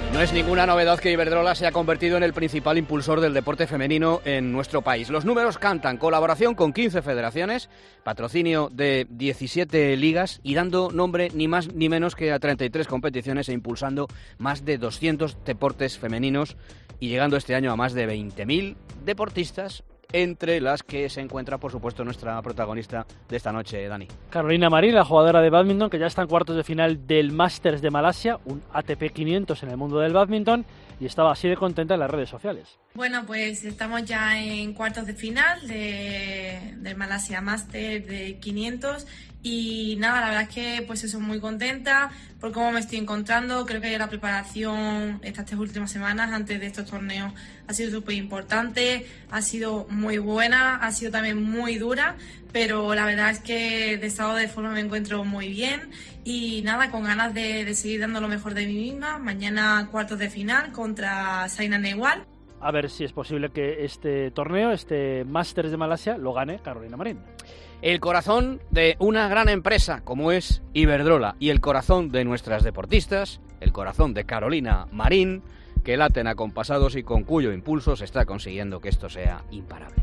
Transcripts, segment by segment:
No es ninguna novedad que Iberdrola se ha convertido en el principal impulsor del deporte femenino en nuestro país. Los números cantan: colaboración con 15 federaciones, patrocinio de 17 ligas y dando nombre ni más ni menos que a 33 competiciones e impulsando más de 200 deportes femeninos y llegando este año a más de 20.000 deportistas, entre las que se encuentra, por supuesto, nuestra protagonista de esta noche, Dani. Carolina Marín, la jugadora de bádminton, que ya está en cuartos de final del Masters de Malasia, un ATP 500 en el mundo del bádminton, y estaba así de contenta en las redes sociales. Bueno, pues estamos ya en cuartos de final del Malasia Master de 500 y nada, la verdad es que pues eso, muy contenta por cómo me estoy encontrando. Creo que la preparación estas 3 últimas semanas antes de estos torneos ha sido súper importante, ha sido muy buena, ha sido también muy dura, pero la verdad es que de estado de forma me encuentro muy bien y nada, con ganas de seguir dando lo mejor de mí misma. Mañana cuartos de final contra Saina Nehwal. A ver si es posible que este torneo, este Masters de Malasia, lo gane Carolina Marín. El corazón de una gran empresa como es Iberdrola y el corazón de nuestras deportistas, el corazón de Carolina Marín, que laten acompasados y con cuyo impulso se está consiguiendo que esto sea imparable.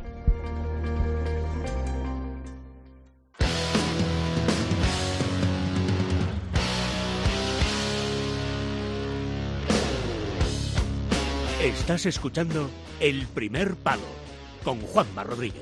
Estás escuchando El Primer Palo con Juanma Rodríguez.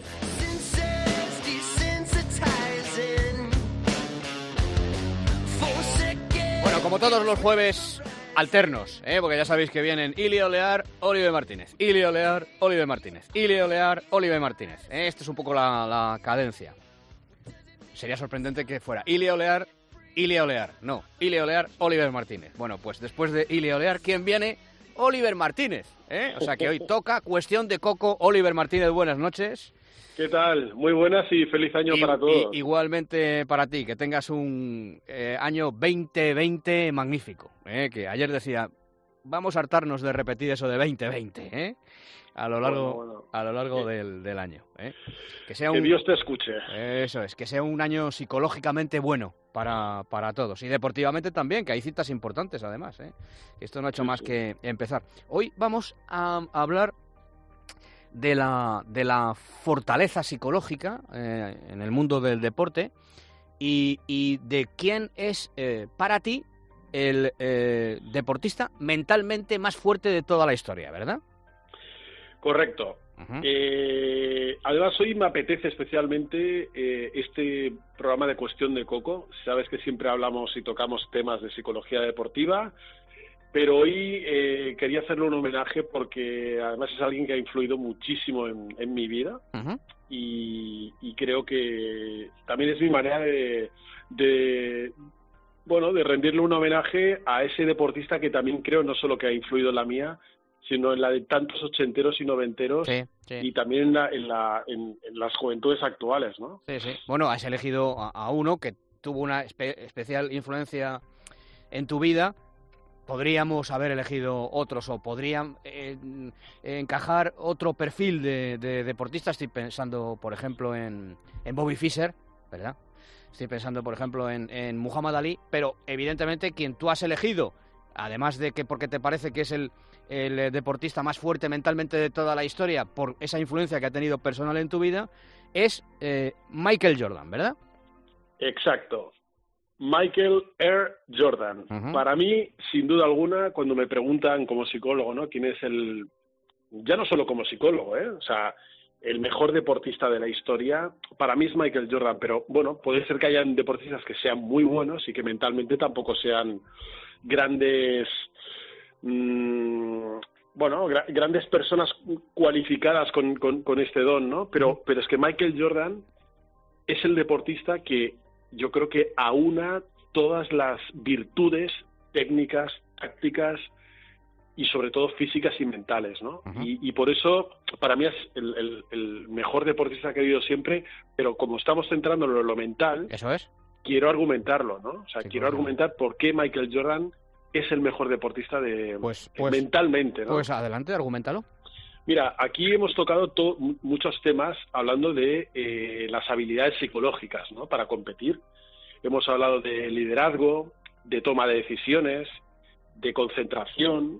Bueno, como todos los jueves alternos, porque ya sabéis que vienen Ili Olear, Oliver Martínez, Ili Olear, Oliver Martínez, Ili Olear, Oliver Martínez. Esta es un poco la cadencia. Sería sorprendente que fuera Ili Olear, no, Ili Olear, Oliver Martínez. Bueno, pues después de Ili Olear, ¿quién viene? Oliver Martínez, O sea que hoy toca Cuestión de Coco. Oliver Martínez, buenas noches. ¿Qué tal? Muy buenas y feliz año para todos. Igualmente para ti, que tengas un año 2020 magnífico, que ayer decía, vamos a hartarnos de repetir eso de 2020, a lo largo del año. Que Dios te escuche. Eso es, que sea un año psicológicamente bueno para todos. Y deportivamente también, que hay citas importantes además. Esto no ha hecho más que empezar. Hoy vamos a hablar de la fortaleza psicológica en el mundo del deporte y de quién es para ti el deportista mentalmente más fuerte de toda la historia, ¿verdad? Correcto. Uh-huh. Además hoy me apetece especialmente este programa de Cuestión de Coco. Sabes que siempre hablamos y tocamos temas de psicología deportiva, pero hoy quería hacerle un homenaje porque además es alguien que ha influido muchísimo en mi vida. Uh-huh. y creo que también es mi manera de rendirle un homenaje a ese deportista que también creo no solo que ha influido en la mía, sino en la de tantos ochenteros y noventeros, sí. Y también en las juventudes actuales, ¿no? Sí, sí. Bueno, has elegido a uno que tuvo una especial influencia en tu vida. Podríamos haber elegido otros o podrían encajar otro perfil de deportista. Estoy pensando, por ejemplo, en Bobby Fischer, ¿verdad? Estoy pensando, por ejemplo, en Muhammad Ali, pero evidentemente quien tú has elegido, además de que porque te parece que es el deportista más fuerte mentalmente de toda la historia por esa influencia que ha tenido personal en tu vida, es Michael Jordan, ¿verdad? Exacto. Michael R. Jordan. Uh-huh. Para mí, sin duda alguna, cuando me preguntan como psicólogo, ¿no? ¿Quién es ya no solo como psicólogo, o sea, el mejor deportista de la historia? Para mí es Michael Jordan, pero bueno, puede ser que hayan deportistas que sean muy buenos y que mentalmente tampoco sean grandes, grandes personas cualificadas con este don, ¿no? Pero es que Michael Jordan es el deportista que yo creo que aúna todas las virtudes técnicas, tácticas y sobre todo físicas y mentales, ¿no? Uh-huh. Y por eso para mí es el mejor deportista que ha habido siempre, pero como estamos centrándonos en lo mental, eso es, quiero argumentarlo, ¿no? O sea, quiero argumentar por qué Michael Jordan es el mejor deportista mentalmente, ¿no? Pues adelante, argumentalo. Mira, aquí hemos tocado muchos temas hablando de las habilidades psicológicas, ¿no? Para competir. Hemos hablado de liderazgo, de toma de decisiones, de concentración,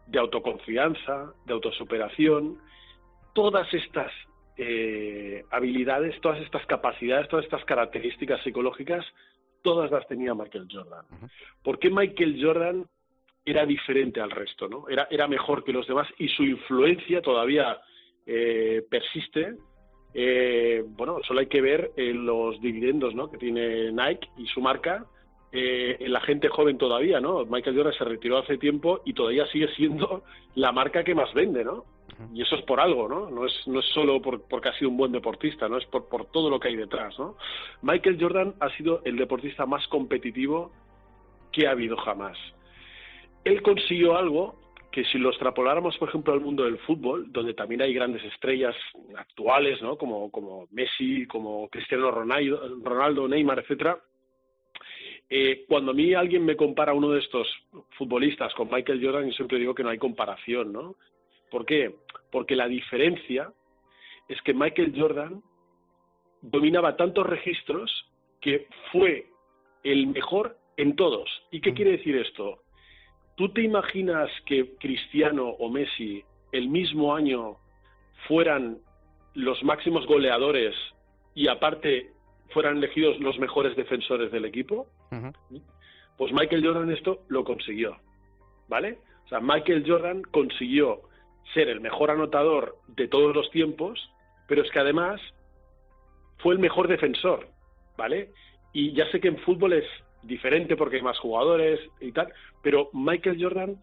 de autoconfianza, de autosuperación, todas estas habilidades, todas estas capacidades, todas estas características psicológicas, todas las tenía Michael Jordan. ¿Por qué Michael Jordan era diferente al resto, ¿no? Era mejor que los demás y su influencia todavía persiste. Bueno, solo hay que ver los dividendos, ¿no?, que tiene Nike y su marca en la gente joven todavía, ¿no? Michael Jordan se retiró hace tiempo y todavía sigue siendo la marca que más vende, ¿no? Y eso es por algo, ¿no? No es solo porque ha sido un buen deportista, ¿no? Es por todo lo que hay detrás, ¿no? Michael Jordan ha sido el deportista más competitivo que ha habido jamás. Él consiguió algo que, si lo extrapoláramos, por ejemplo, al mundo del fútbol, donde también hay grandes estrellas actuales, ¿no?, como Messi, como Cristiano Ronaldo, Neymar, etcétera. Cuando a mí alguien me compara a uno de estos futbolistas con Michael Jordan, yo siempre digo que no hay comparación, ¿no? ¿Por qué? Porque la diferencia es que Michael Jordan dominaba tantos registros que fue el mejor en todos. ¿Y qué quiere decir esto? ¿Tú te imaginas que Cristiano o Messi el mismo año fueran los máximos goleadores y aparte fueran elegidos los mejores defensores del equipo? Pues Michael Jordan esto lo consiguió, ¿vale? O sea, Michael Jordan consiguió ser el mejor anotador de todos los tiempos, pero es que además fue el mejor defensor, ¿vale? Y ya sé que en fútbol es diferente porque hay más jugadores y tal, pero Michael Jordan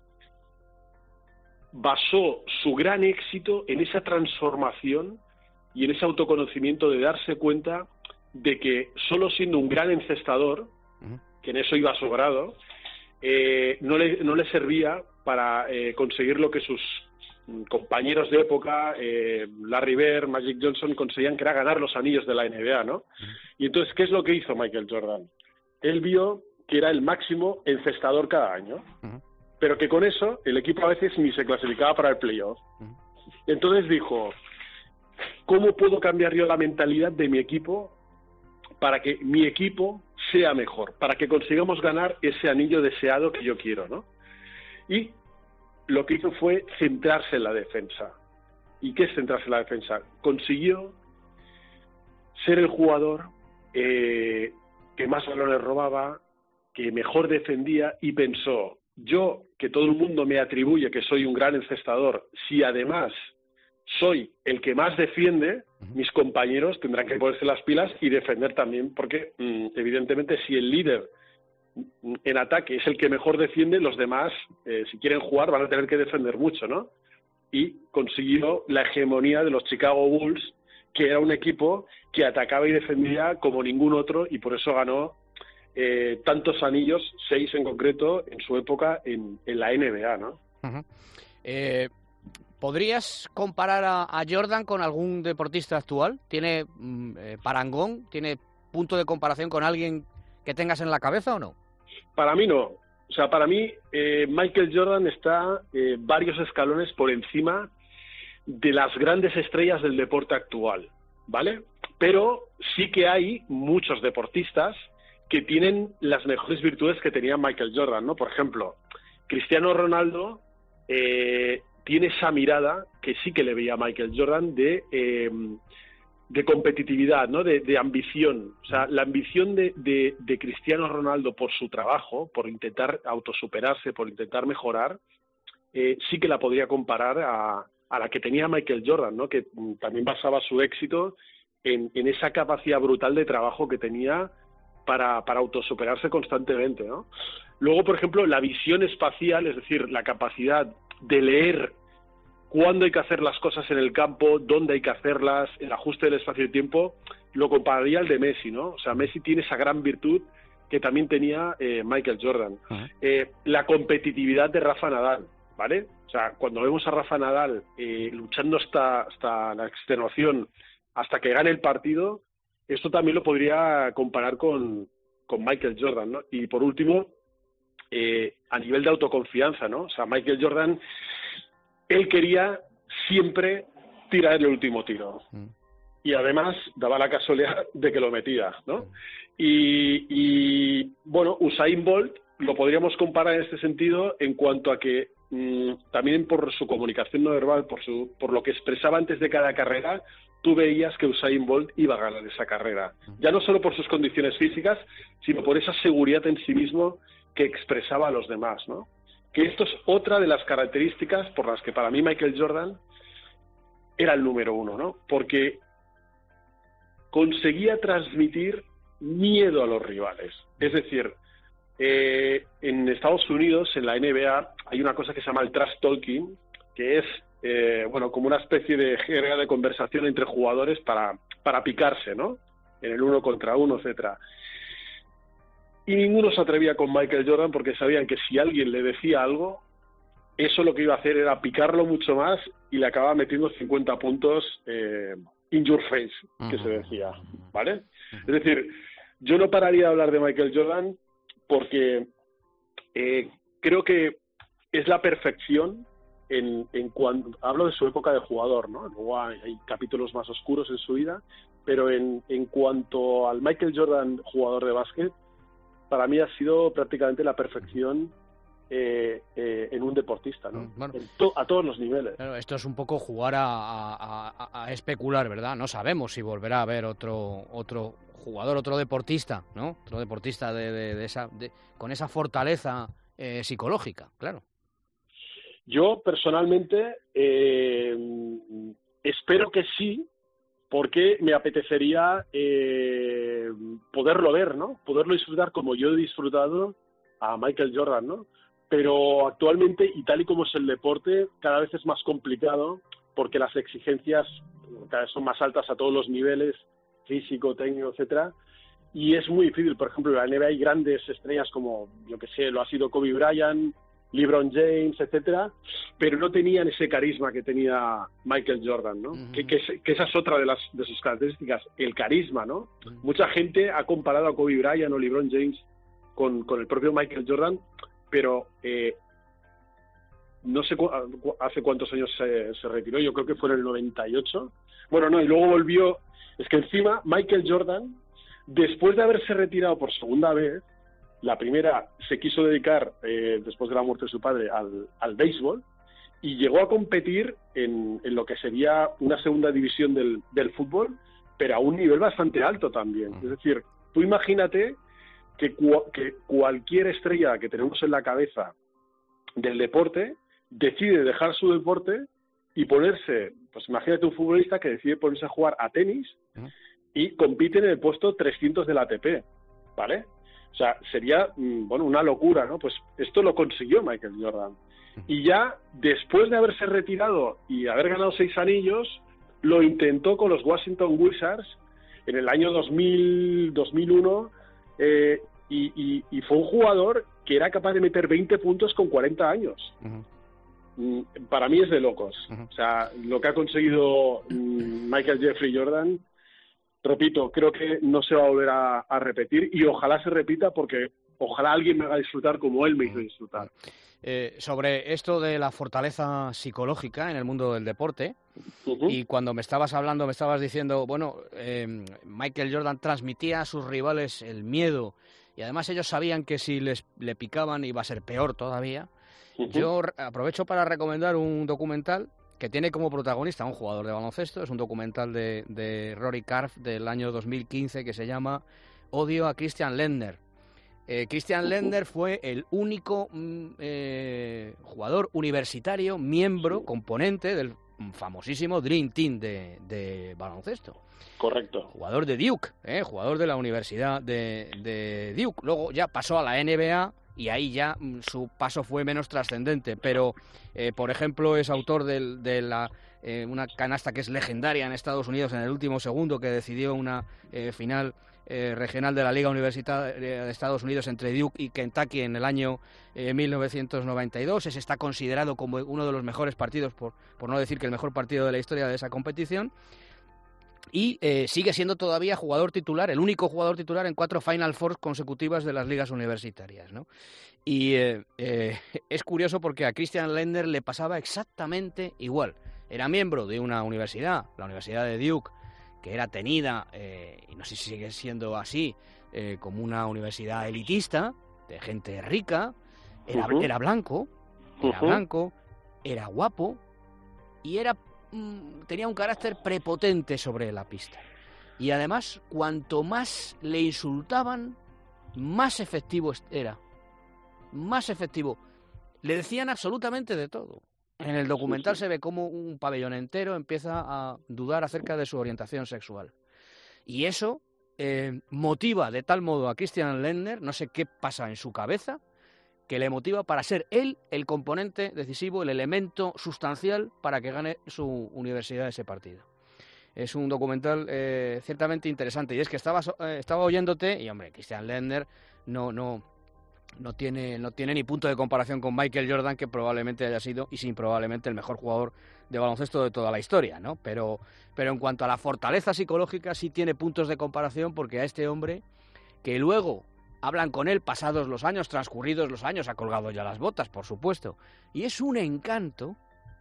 basó su gran éxito en esa transformación y en ese autoconocimiento de darse cuenta de que solo siendo un gran encestador, que en eso iba sobrado, no le servía para conseguir lo que sus compañeros de época, Larry Bird, Magic Johnson, conseguían, que era ganar los anillos de la NBA, ¿no? Y entonces, ¿qué es lo que hizo Michael Jordan? Él vio que era el máximo encestador cada año, pero que con eso el equipo a veces ni se clasificaba para el playoff. Entonces dijo, ¿cómo puedo cambiar yo la mentalidad de mi equipo para que mi equipo sea mejor, para que consigamos ganar ese anillo deseado que yo quiero, ¿no? Y lo que hizo fue centrarse en la defensa. ¿Y qué es centrarse en la defensa? Consiguió ser el jugador que más balones robaba, que mejor defendía, y pensó, yo, que todo el mundo me atribuye que soy un gran encestador, si además soy el que más defiende, mis compañeros tendrán que ponerse las pilas y defender también, porque evidentemente si el líder en ataque es el que mejor defiende, los demás, si quieren jugar, van a tener que defender mucho, ¿no? Y consiguió la hegemonía de los Chicago Bulls, que era un equipo que atacaba y defendía como ningún otro, y por eso ganó tantos anillos, 6 en concreto, en su época en la NBA, ¿no? ¿Podrías comparar a Jordan con algún deportista actual? ¿Tiene parangón? ¿Tiene punto de comparación con alguien que tengas en la cabeza o no? Para mí no. O sea, para mí Michael Jordan está varios escalones por encima de las grandes estrellas del deporte actual, ¿vale? Pero sí que hay muchos deportistas que tienen las mejores virtudes que tenía Michael Jordan, ¿no? Por ejemplo, Cristiano Ronaldo tiene esa mirada que sí que le veía a Michael Jordan de competitividad, ¿no? De ambición. O sea, la ambición de Cristiano Ronaldo por su trabajo, por intentar autosuperarse, por intentar mejorar, sí que la podría comparar a la que tenía Michael Jordan, ¿no? Que también basaba su éxito en esa capacidad brutal de trabajo que tenía para autosuperarse constantemente, ¿no? Luego, por ejemplo, la visión espacial, es decir, la capacidad de leer cuándo hay que hacer las cosas en el campo, dónde hay que hacerlas, el ajuste del espacio y tiempo, lo compararía al de Messi, ¿no? O sea, Messi tiene esa gran virtud que también tenía Michael Jordan. La competitividad de Rafa Nadal, ¿vale? O sea, cuando vemos a Rafa Nadal luchando hasta la extenuación, hasta que gane el partido, esto también lo podría comparar con Michael Jordan, ¿no? Y por último, a nivel de autoconfianza, ¿no? O sea, Michael Jordan, él quería siempre tirar el último tiro. Y además daba la casualidad de que lo metía, ¿no? Y bueno, Usain Bolt lo podríamos comparar en este sentido en cuanto a que también por su comunicación no verbal, por lo que expresaba antes de cada carrera, tú veías que Usain Bolt iba a ganar esa carrera. Ya no solo por sus condiciones físicas, sino por esa seguridad en sí mismo que expresaba a los demás, ¿no? Que esto es otra de las características por las que para mí Michael Jordan era el número uno, ¿no? Porque conseguía transmitir miedo a los rivales. Es decir, en Estados Unidos, en la NBA, hay una cosa que se llama el trash talking, que es como una especie de jerga de conversación entre jugadores para picarse, ¿no? En el 1 contra 1, etcétera. Y ninguno se atrevía con Michael Jordan porque sabían que si alguien le decía algo, eso lo que iba a hacer era picarlo mucho más y le acababa metiendo 50 puntos in your face, que se decía, ¿vale? Es decir, yo no pararía de hablar de Michael Jordan porque creo que es la perfección en cuanto hablo de su época de jugador, ¿no? Luego hay capítulos más oscuros en su vida, pero en cuanto al Michael Jordan jugador de básquet, para mí ha sido prácticamente la perfección en un deportista, ¿no? Bueno, a todos los niveles. Claro, esto es un poco jugar a especular, ¿verdad? No sabemos si volverá a haber otro jugador, otro deportista, ¿no? Otro deportista con esa fortaleza psicológica, claro. Yo personalmente espero que sí, porque me apetecería poderlo ver, ¿no? Poderlo disfrutar como yo he disfrutado a Michael Jordan, ¿no? Pero actualmente, y tal y como es el deporte, cada vez es más complicado porque las exigencias cada vez son más altas a todos los niveles, físico, técnico, etcétera, y es muy difícil. Por ejemplo, en la NBA hay grandes estrellas como, yo que sé, lo ha sido Kobe Bryant, LeBron James, etcétera, pero no tenían ese carisma que tenía Michael Jordan, ¿no? Que esa es otra de sus características, el carisma, ¿no? Mucha gente ha comparado a Kobe Bryant o LeBron James con el propio Michael Jordan, pero no sé hace cuántos años se retiró, yo creo que fue en el 98. Bueno, no, y luego volvió. Es que encima Michael Jordan, después de haberse retirado por segunda vez, la primera se quiso dedicar, después de la muerte de su padre, al béisbol, y llegó a competir en lo que sería una segunda división del fútbol, pero a un nivel bastante alto también. Es decir, tú imagínate que cualquier estrella que tenemos en la cabeza del deporte decide dejar su deporte y ponerse, pues imagínate un futbolista que decide ponerse a jugar a tenis y compite en el puesto 300 del ATP, ¿vale? O sea, sería, una locura, ¿no? Pues esto lo consiguió Michael Jordan. Y ya después de haberse retirado y haber ganado 6 anillos, lo intentó con los Washington Wizards en el año 2001, y fue un jugador que era capaz de meter 20 puntos con 40 años. Para mí es de locos. O sea, lo que ha conseguido Michael Jeffrey Jordan, repito, creo que no se va a volver a repetir, y ojalá se repita, porque ojalá alguien me haga disfrutar como él me hizo disfrutar. Sobre esto de la fortaleza psicológica en el mundo del deporte, y cuando me estabas hablando, me estabas diciendo, Michael Jordan transmitía a sus rivales el miedo, y además ellos sabían que si le picaban iba a ser peor todavía. Yo aprovecho para recomendar un documental que tiene como protagonista a un jugador de baloncesto. Es un documental de Rory Karpf del año 2015 que se llama Odio a Christian Lendner. Christian Lendner fue el único jugador universitario, componente del famosísimo Dream Team de baloncesto. Correcto. Jugador de Duke, jugador de la Universidad de Duke. Luego ya pasó a la NBA y ahí ya su paso fue menos trascendente, pero por ejemplo es autor de una canasta que es legendaria en Estados Unidos en el último segundo, que decidió una final regional de la Liga Universitaria de Estados Unidos entre Duke y Kentucky en el año 1992. Ese está considerado como uno de los mejores partidos, por no decir que el mejor partido de la historia de esa competición. Y sigue siendo todavía jugador titular, el único jugador titular en 4 Final Fours consecutivas de las ligas universitarias, ¿no? Y es curioso porque a Christian Lendner le pasaba exactamente igual. Era miembro de una universidad, la Universidad de Duke, que era tenida, y no sé si sigue siendo así, como una universidad elitista, de gente rica. Era blanco, era blanco, era guapo y tenía un carácter prepotente sobre la pista. Y además, cuanto más le insultaban, más efectivo era. Más efectivo. Le decían absolutamente de todo. En el documental se ve cómo un pabellón entero empieza a dudar acerca de su orientación sexual. Y eso motiva de tal modo a Christian Lindner, no sé qué pasa en su cabeza, que le motiva para ser él el componente decisivo, el elemento sustancial para que gane su universidad ese partido. Es un documental ciertamente interesante. Y es que estaba oyéndote y, hombre, Christian Lindner no tiene ni punto de comparación con Michael Jordan, que probablemente haya sido, y sin probablemente, el mejor jugador de baloncesto de toda la historia, ¿no? Pero en cuanto a la fortaleza psicológica sí tiene puntos de comparación, porque a este hombre, que luego hablan con él pasados los años, transcurridos los años, ha colgado ya las botas, por supuesto, y es un encanto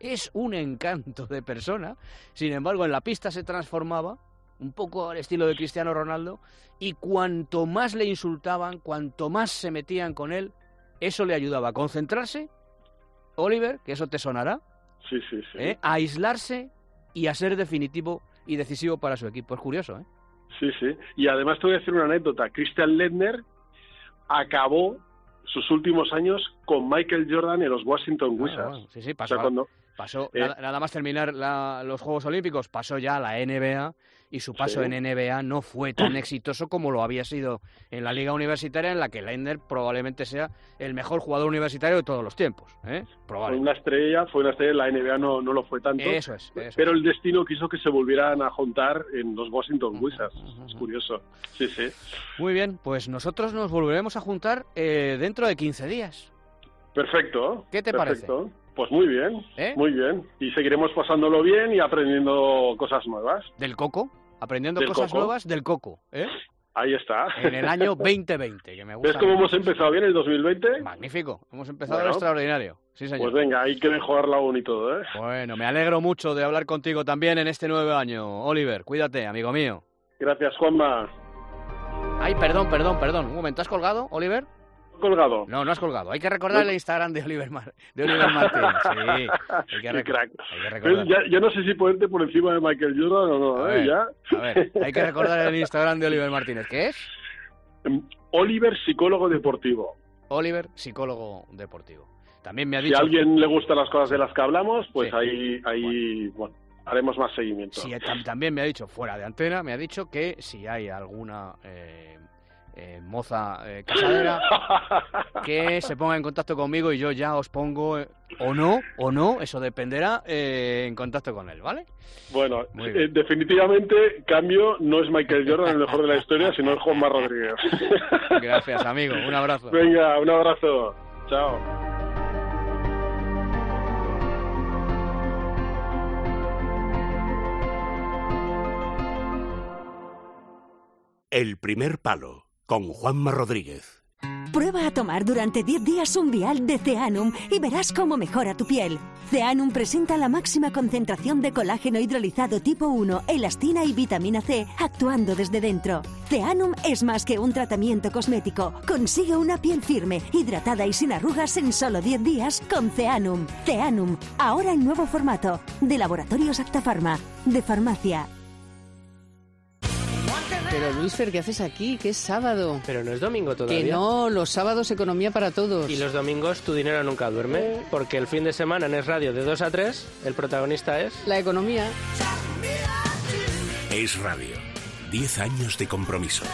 de persona. Sin embargo, en la pista se transformaba un poco al estilo de Cristiano Ronaldo, y cuanto más le insultaban, cuanto más se metían con él, eso le ayudaba a concentrarse, Oliver, que eso te sonará, sí. A aislarse y a ser definitivo y decisivo para su equipo. Es curioso, ¿eh? Sí. Y además te voy a decir una anécdota. Christian Lindner acabó sus últimos años con Michael Jordan en los Washington Wizards. Sí, pasó nada más terminar los Juegos Olímpicos, pasó ya a la NBA, y su paso en NBA no fue tan exitoso como lo había sido en la liga universitaria, en la que Lindner probablemente sea el mejor jugador universitario de todos los tiempos. Fue una estrella, la NBA no lo fue tanto. Eso es. Pero el destino quiso que se volvieran a juntar en los Washington Wizards. Es curioso. Sí. Muy bien, pues nosotros nos volveremos a juntar dentro de 15 días. Perfecto. ¿Qué te parece? Pues muy bien, muy bien. Y seguiremos pasándolo bien y aprendiendo cosas nuevas. ¿Del coco? Aprendiendo cosas nuevas del coco, ¿eh? Ahí está. En el año 2020, que me gusta. ¿Ves cómo hemos empezado bien el 2020? Magnífico, hemos empezado extraordinario. Sí, señor. Pues venga, hay que mejorar aún y todo, ¿eh? Bueno, me alegro mucho de hablar contigo también en este nuevo año. Oliver, cuídate, amigo mío. Gracias, Juanma. Ay, perdón. Un momento, ¿has colgado, Oliver? Colgado. No has colgado. Hay que recordar el Instagram de Oliver Martín. Sí, hay que recordar. Ya no sé si ponerte por encima de Michael Jordan o no, a ver, hay que recordar el Instagram de Oliver Martínez. ¿Qué es? Oliver, psicólogo deportivo. Oliver, psicólogo deportivo. También me ha dicho... Si a alguien le gustan las cosas de las que hablamos, pues ahí bueno, haremos más seguimiento. Sí, también me ha dicho, fuera de antena, me ha dicho que si hay alguna... moza casadera, que se ponga en contacto conmigo y yo ya os pongo o no, eso dependerá, en contacto con él, ¿vale? Bueno, definitivamente cambio, no es Michael Jordan el mejor de la historia, sino es Juanma Rodríguez. Gracias, amigo, un abrazo. Venga, un abrazo, chao. El primer palo, con Juanma Rodríguez. Prueba a tomar durante 10 días un vial de Zeanum y verás cómo mejora tu piel. Zeanum presenta la máxima concentración de colágeno hidrolizado tipo 1, elastina y vitamina C, actuando desde dentro. Zeanum es más que un tratamiento cosmético. Consigue una piel firme, hidratada y sin arrugas en solo 10 días con Zeanum. Zeanum, ahora en nuevo formato. De Laboratorios Acta Pharma, de farmacia. Pero Luis Fer, ¿qué haces aquí? Que es sábado. Pero no es domingo todavía. Que no, los sábados economía para todos. Y los domingos tu dinero nunca duerme, porque el fin de semana en Es Radio de 2 a 3, el protagonista es... la economía. Es Radio. 10 años de compromiso.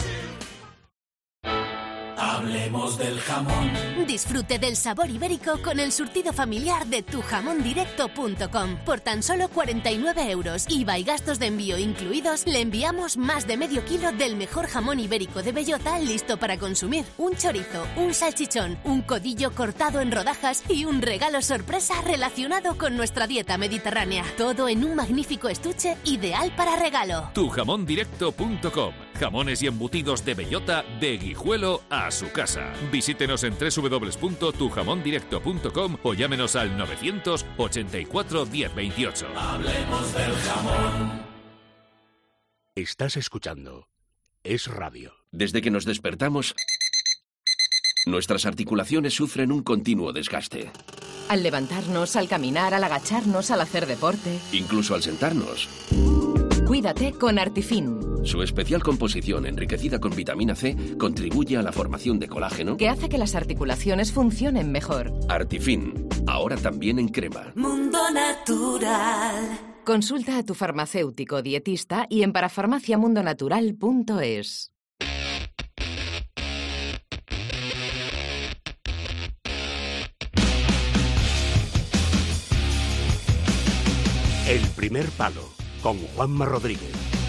Hablemos del jamón. Disfrute del sabor ibérico con el surtido familiar de tujamondirecto.com. Por tan solo 49 €, IVA y gastos de envío incluidos, le enviamos más de medio kilo del mejor jamón ibérico de bellota listo para consumir. Un chorizo, un salchichón, un codillo cortado en rodajas y un regalo sorpresa relacionado con nuestra dieta mediterránea. Todo en un magnífico estuche ideal para regalo. Tujamondirecto.com. Jamones y embutidos de bellota de Guijuelo a su casa. Visítenos en www.tujamondirecto.com o llámenos al 984 1028. Hablemos del jamón. Estás escuchando Es Radio. Desde que nos despertamos, nuestras articulaciones sufren un continuo desgaste. Al levantarnos, al caminar, al agacharnos, al hacer deporte. Incluso al sentarnos. Cuídate con Artifin. Su especial composición enriquecida con vitamina C contribuye a la formación de colágeno que hace que las articulaciones funcionen mejor. Artifin, ahora también en crema. Mundo Natural. Consulta a tu farmacéutico dietista y en parafarmaciamundonatural.es. El primer palo, con Juanma Rodríguez.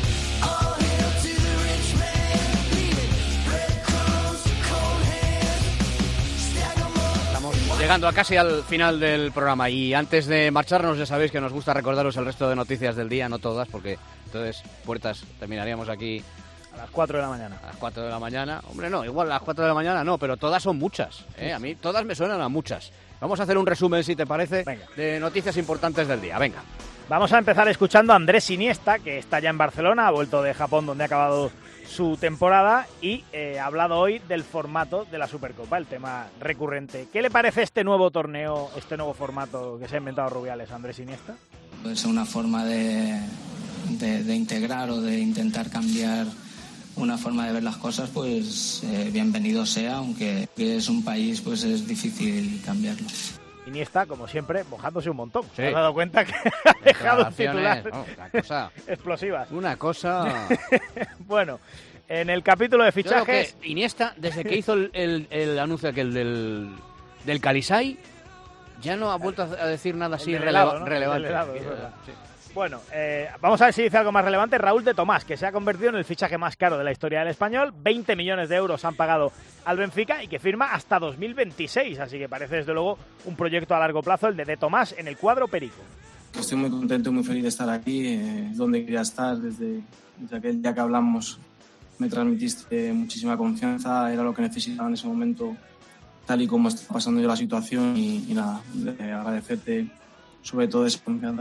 Estamos llegando a casi al final del programa y antes de marcharnos ya sabéis que nos gusta recordaros el resto de noticias del día, no todas, porque entonces puertas terminaríamos aquí a las 4 de la mañana. A las 4 de la mañana. Hombre, no, igual a las 4 de la mañana no, pero todas son muchas. A mí todas me suenan a muchas. Vamos a hacer un resumen, si te parece, de noticias importantes del día. Venga. Vamos a empezar escuchando a Andrés Iniesta, que está ya en Barcelona, ha vuelto de Japón donde ha acabado su temporada y ha hablado hoy del formato de la Supercopa, el tema recurrente. ¿Qué le parece este nuevo torneo, este nuevo formato que se ha inventado Rubiales, Andrés Iniesta? Es una forma de integrar o de intentar cambiar una forma de ver las cosas, pues bienvenido sea, aunque es un país, pues es difícil cambiarlo. Iniesta, como siempre, mojándose un montón. Sí. ¿Te has dado cuenta que ha dejado un titular explosivas? Una cosa... Bueno, en el capítulo de fichajes... Yo creo que Iniesta, desde que hizo el anuncio aquel del Calisay, ya no ha vuelto a decir nada así relevante. Sí. Bueno, vamos a ver si dice algo más relevante. Raúl de Tomás, que se ha convertido en el fichaje más caro de la historia del español. 20 millones de euros han pagado al Benfica y que firma hasta 2026. Así que parece, desde luego, un proyecto a largo plazo, el de Tomás en el cuadro perico. Estoy muy contento y muy feliz de estar aquí, donde quería estar. Desde aquel día que hablamos me transmitiste muchísima confianza. Era lo que necesitaba en ese momento, tal y como está pasando yo la situación. Y nada, agradecerte sobre todo esa confianza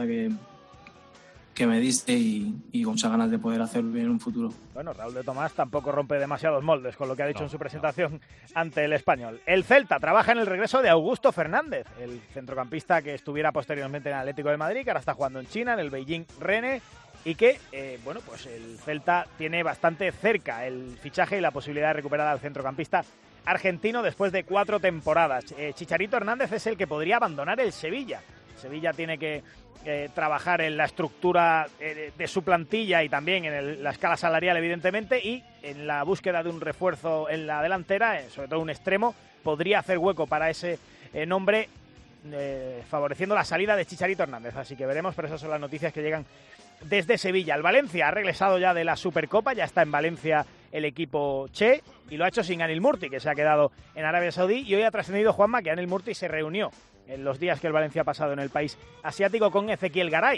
que me diste y con muchas ganas de poder hacerlo bien en un futuro. Bueno, Raúl de Tomás tampoco rompe demasiados moldes con lo que ha dicho en su presentación ante el Español. El Celta trabaja en el regreso de Augusto Fernández, el centrocampista que estuviera posteriormente en el Atlético de Madrid, que ahora está jugando en China, en el Beijing Rennes, y que, pues el Celta tiene bastante cerca el fichaje y la posibilidad de recuperar al centrocampista argentino después de 4 temporadas. Chicharito Hernández es el que podría abandonar el Sevilla. Sevilla tiene que trabajar en la estructura de su plantilla y también en la escala salarial, evidentemente, y en la búsqueda de un refuerzo en la delantera, sobre todo un extremo, podría hacer hueco para ese nombre, favoreciendo la salida de Chicharito Hernández. Así que veremos, pero esas son las noticias que llegan desde Sevilla. El Valencia ha regresado ya de la Supercopa, ya está en Valencia el equipo Che, y lo ha hecho sin Anil Murti, que se ha quedado en Arabia Saudí, y hoy ha trascendido, Juanma, que Anil Murti se reunió en los días que el Valencia ha pasado en el país asiático con Ezequiel Garay,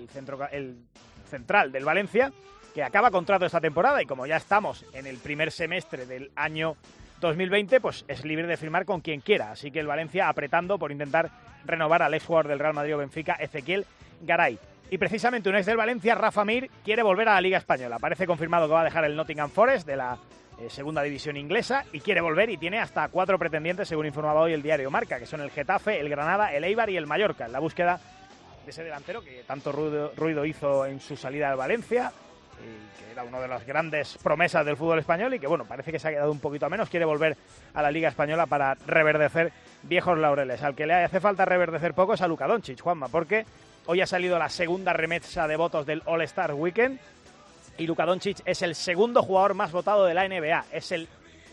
el central del Valencia, que acaba contrato esta temporada, y como ya estamos en el primer semestre del año 2020, pues es libre de firmar con quien quiera. Así que el Valencia apretando por intentar renovar al exjugador del Real Madrid o Benfica, Ezequiel Garay. Y precisamente un ex del Valencia, Rafa Mir, quiere volver a la Liga Española. Parece confirmado que va a dejar el Nottingham Forest de la segunda división inglesa y quiere volver, y tiene hasta 4 pretendientes, según informaba hoy el diario Marca, que son el Getafe, el Granada, el Eibar y el Mallorca, en la búsqueda de ese delantero que tanto ruido hizo en su salida al Valencia, y que era una de las grandes promesas del fútbol español, y que bueno, parece que se ha quedado un poquito a menos. Quiere volver a la Liga Española para reverdecer viejos laureles. Al que le hace falta reverdecer poco es a Luka Doncic, Juanma, porque hoy ha salido la segunda remesa de votos del All-Star Weekend, y Luka Doncic es el segundo jugador más votado de la NBA. Es el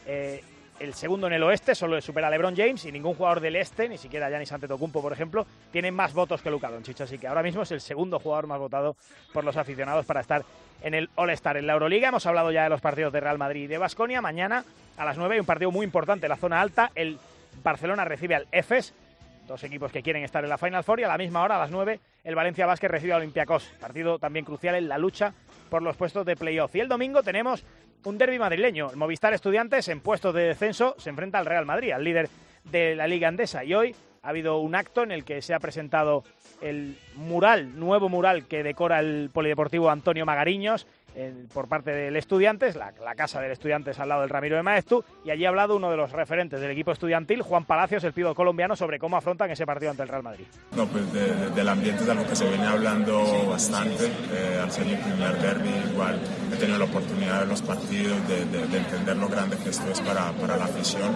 segundo en el oeste, solo le supera a LeBron James, y ningún jugador del este, ni siquiera Giannis Antetokounmpo, por ejemplo, tiene más votos que Luka Doncic. Así que ahora mismo es el segundo jugador más votado por los aficionados para estar en el All-Star. En la Euroliga hemos hablado ya de los partidos de Real Madrid y de Baskonia. Mañana a las 9 hay un partido muy importante en la zona alta. El Barcelona recibe al Efes, dos equipos que quieren estar en la Final Four, y a la misma hora, a las 9, el Valencia Basket recibe a Olympiacos. Partido también crucial en la lucha por los puestos de playoff. Y el domingo tenemos un derbi madrileño. El Movistar Estudiantes, en puestos de descenso, se enfrenta al Real Madrid, al líder de la Liga Andesa. Y hoy ha habido un acto en el que se ha presentado el nuevo mural que decora el Polideportivo Antonio Magariños por parte del Estudiantes, la casa del Estudiantes al lado del Ramiro de Maeztu, y allí ha hablado uno de los referentes del equipo estudiantil, Juan Palacios, el pívot colombiano, sobre cómo afrontan ese partido ante el Real Madrid. No, pues del ambiente es algo que se viene hablando bastante, al ser mi primer derbi, igual he tenido la oportunidad de ver los partidos, de entender lo grande que esto es para la afición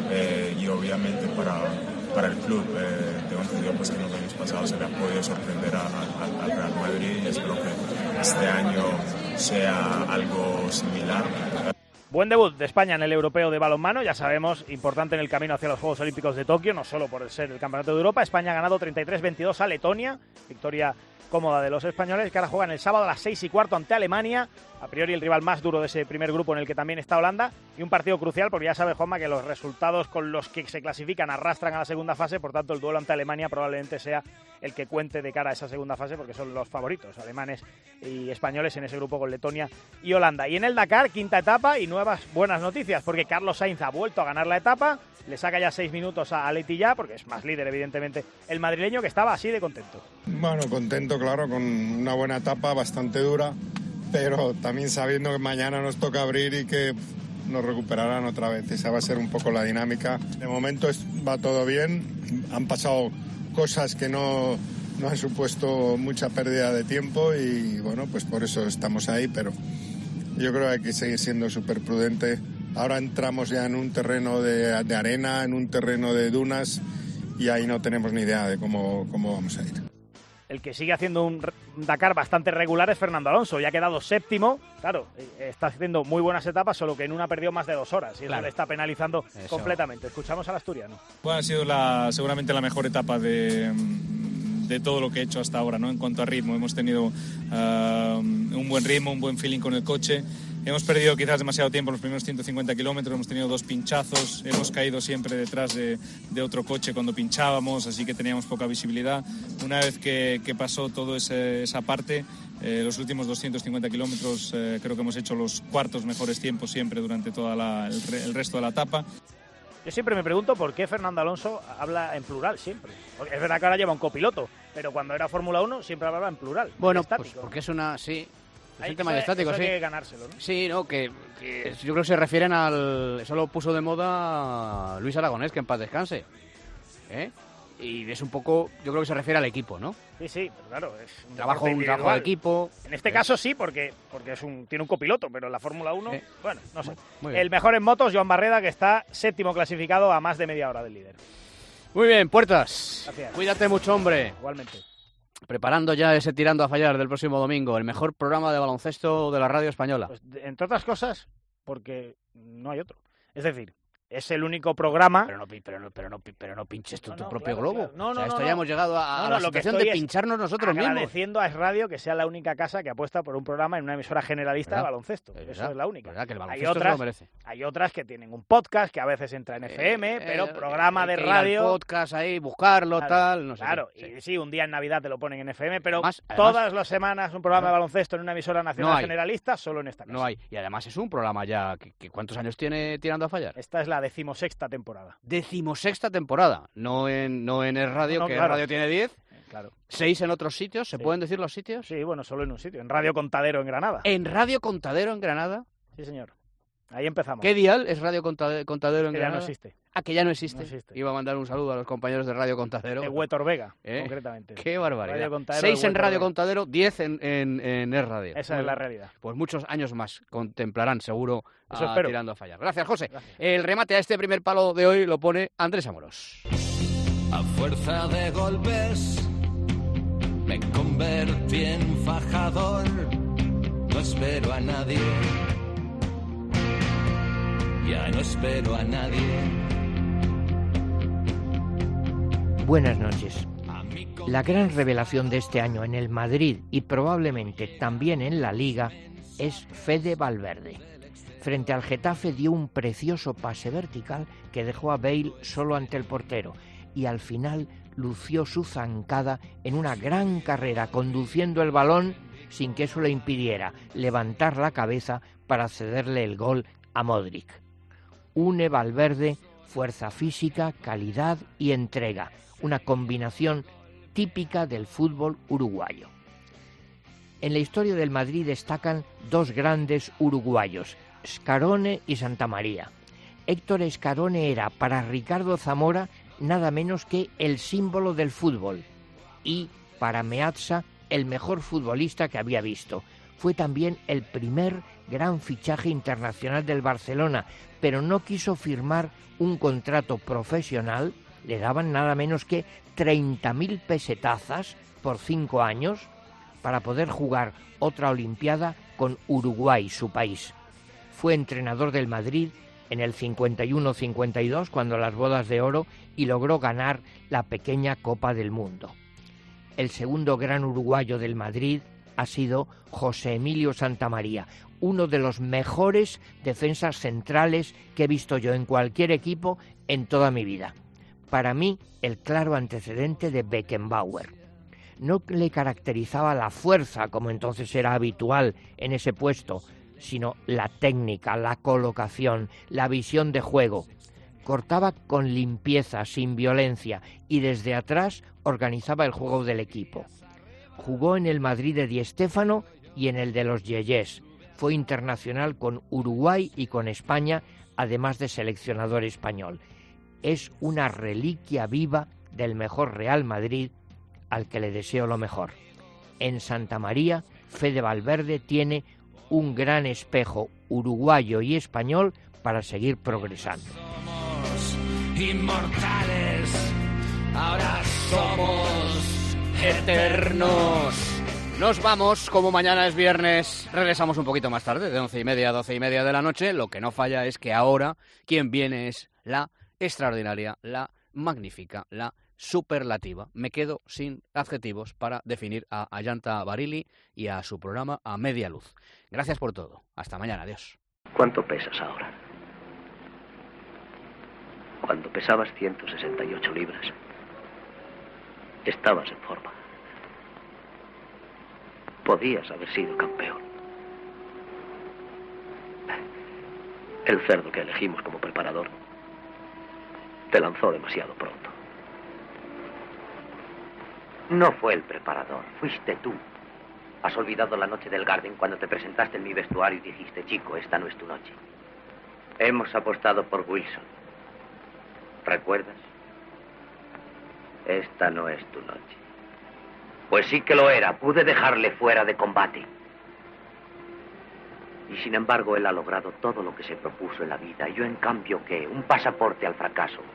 y obviamente para el club. Tengo entendido pues, que en los años pasados se le ha podido sorprender al Real Madrid y espero que este año sea algo similar. Buen debut de España en el europeo de balonmano, ya sabemos, importante en el camino hacia los Juegos Olímpicos de Tokio, no solo por ser el Campeonato de Europa. España ha ganado 33-22 a Letonia, victoria cómoda de los españoles, que ahora juegan el sábado a las 6:15 ante Alemania, a priori el rival más duro de ese primer grupo en el que también está Holanda, y un partido crucial porque ya sabe Juanma que los resultados con los que se clasifican arrastran a la segunda fase, por tanto el duelo ante Alemania probablemente sea el que cuente de cara a esa segunda fase porque son los favoritos, alemanes y españoles en ese grupo con Letonia y Holanda. Y en el Dakar, quinta etapa y nuevas buenas noticias porque Carlos Sainz ha vuelto a ganar la etapa, le saca ya 6 minutos a Letilla porque es más líder evidentemente el madrileño, que estaba así de contento. Bueno, contento claro, con una buena etapa bastante dura, pero también sabiendo que mañana nos toca abrir y que nos recuperarán otra vez. Esa va a ser un poco la dinámica. De momento va todo bien, han pasado cosas que no han supuesto mucha pérdida de tiempo y bueno, pues por eso estamos ahí, pero yo creo que hay que seguir siendo súper prudente. Ahora entramos ya en un terreno de arena, en un terreno de dunas y ahí no tenemos ni idea de cómo vamos a ir. El que sigue haciendo un Dakar bastante regular es Fernando Alonso, ya ha quedado séptimo, claro, está haciendo muy buenas etapas, solo que en una perdió más de 2 horas y eso le está penalizando completamente. Escuchamos al asturiano. Bueno, ha sido seguramente la mejor etapa de todo lo que he hecho hasta ahora, ¿no? En cuanto a ritmo, hemos tenido un buen ritmo, un buen feeling con el coche. Hemos perdido quizás demasiado tiempo en los primeros 150 kilómetros, hemos tenido 2 pinchazos, hemos caído siempre detrás de otro coche cuando pinchábamos, así que teníamos poca visibilidad. Una vez que pasó toda esa parte, los últimos 250 kilómetros creo que hemos hecho los cuartos mejores tiempos siempre durante todo el resto de la etapa. Yo siempre me pregunto por qué Fernando Alonso habla en plural siempre. Porque es verdad que ahora lleva un copiloto, pero cuando era Fórmula 1 siempre hablaba en plural. Bueno, pues porque es una... sí. Es un tema de estático, sí. Hay que ganárselo, ¿no? Sí, no, que yo creo que se refieren al... Eso lo puso de moda Luis Aragonés, que en paz descanse. Y es un poco... Yo creo que se refiere al equipo, ¿no? Sí, pero claro, es un trabajo de equipo. En este caso sí, porque tiene un copiloto, pero en la Fórmula 1, bueno, no sé. Muy bien. El mejor en motos, Joan Barreda, que está séptimo clasificado a más de media hora del líder. Muy bien, Puertas. Gracias. Cuídate mucho, hombre. Igualmente. Preparando ya ese Tirando a Fallar del próximo domingo, el mejor programa de baloncesto de la radio española. Pues, entre otras cosas, porque no hay otro. Es decir, es el único programa... Pero no pinches tu propio globo. Claro. Esto ya hemos llegado a la situación de pincharnos nosotros mismos. Agradeciendo a Es Radio que sea la única casa que apuesta por un programa en una emisora generalista de baloncesto. Eso es la única. Que el baloncesto se lo merece. Hay otras que tienen un podcast que a veces entra en FM, pero programa de radio... Ir al podcast ahí, buscarlo, tal, no sé. Claro, y sí, un día en Navidad te lo ponen en FM, pero todas las semanas un programa de baloncesto en una emisora nacional generalista, solo en esta casa. No hay. Y además es un programa ya que ¿cuántos años tiene Tirando a Fallar? Esta es la 16ª temporada. 16ª temporada, no en Es Radio, que claro. Radio tiene 10. Claro. 6 en otros sitios, ¿se pueden decir los sitios? Sí, bueno, solo en un sitio, en Radio Contadero en Granada. ¿En Radio Contadero en Granada? Sí, señor. Ahí empezamos. ¿Qué dial es Radio Contadero en que Granada? Ya no existe. Ah, que ya no existe. Iba a mandar un saludo a los compañeros de Radio Contadero. De Huétor Vega, concretamente. Qué barbaridad. 6 en Radio Contadero, 10 en Es Radio. Esa es la realidad. Pues muchos años más contemplarán, seguro, Tirando a Fallar. Gracias, José. Gracias. El remate a este primer palo de hoy lo pone Andrés Amorós. A fuerza de golpes me convertí en fajador. No espero a nadie. Ya no espero a nadie. Buenas noches. La gran revelación de este año en el Madrid y probablemente también en la Liga es Fede Valverde. Frente al Getafe dio un precioso pase vertical que dejó a Bale solo ante el portero y al final lució su zancada en una gran carrera conduciendo el balón sin que eso le impidiera levantar la cabeza para cederle el gol a Modric. Une Valverde fuerza física, calidad y entrega, una combinación típica del fútbol uruguayo. En la historia del Madrid destacan dos grandes uruguayos, Scarone y Santamaría. Héctor Scarone era para Ricardo Zamora nada menos que el símbolo del fútbol y para Meazza el mejor futbolista que había visto. Fue también el primer gran fichaje internacional del Barcelona, pero no quiso firmar un contrato profesional, le daban nada menos que 30.000 pesetazas por 5 años para poder jugar otra Olimpiada con Uruguay, su país. Fue entrenador del Madrid en el 51-52, cuando las bodas de oro, y logró ganar la pequeña Copa del Mundo. El segundo gran uruguayo del Madrid ha sido José Emilio Santamaría, uno de los mejores defensas centrales que he visto yo en cualquier equipo en toda mi vida. Para mí, el claro antecedente de Beckenbauer. No le caracterizaba la fuerza, como entonces era habitual en ese puesto, sino la técnica, la colocación, la visión de juego. Cortaba con limpieza, sin violencia, y desde atrás organizaba el juego del equipo. Jugó en el Madrid de Di Stéfano y en el de los Yeyés. Fue internacional con Uruguay y con España, además de seleccionador español. Es una reliquia viva del mejor Real Madrid, al que le deseo lo mejor. En Santamaría, Fede Valverde tiene un gran espejo uruguayo y español para seguir progresando. Somos inmortales, ahora somos eternos. Nos vamos, como mañana es viernes, regresamos un poquito más tarde, de 11:30 a 12:30 de la noche. Lo que no falla es que ahora quien viene es la extraordinaria, la magnífica, la superlativa. Me quedo sin adjetivos para definir a Ayanta Barili y a su programa A Media Luz. Gracias por todo. Hasta mañana. Adiós. ¿Cuánto pesas ahora? Cuando pesabas 168 libras, estabas en forma. Podías haber sido campeón. El cerdo que elegimos como preparador te lanzó demasiado pronto. No fue el preparador, fuiste tú. Has olvidado la noche del Garden cuando te presentaste en mi vestuario y dijiste, chico, esta no es tu noche. Hemos apostado por Wilson. ¿Recuerdas? Esta no es tu noche. Pues sí que lo era, pude dejarle fuera de combate. Y sin embargo, él ha logrado todo lo que se propuso en la vida. Yo, en cambio, ¿qué? Un pasaporte al fracaso.